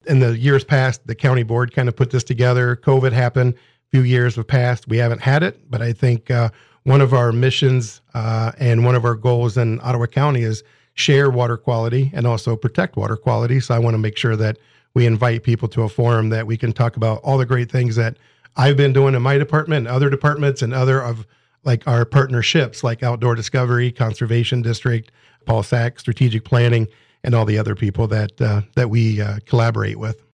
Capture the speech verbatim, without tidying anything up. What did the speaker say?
in the years past, the county board kind of put this together. COVID happened. A few years have passed. We haven't had it, but I think uh, one of our missions uh, and one of our goals in Ottawa County is share water quality and also protect water quality. So I want to make sure that we invite people to a forum that we can talk about all the great things that I've been doing in my department, and other departments, and other of like our partnerships, like Outdoor Discovery, Conservation District, Paul Sack, Strategic Planning, and all the other people that uh, that we uh, collaborate with.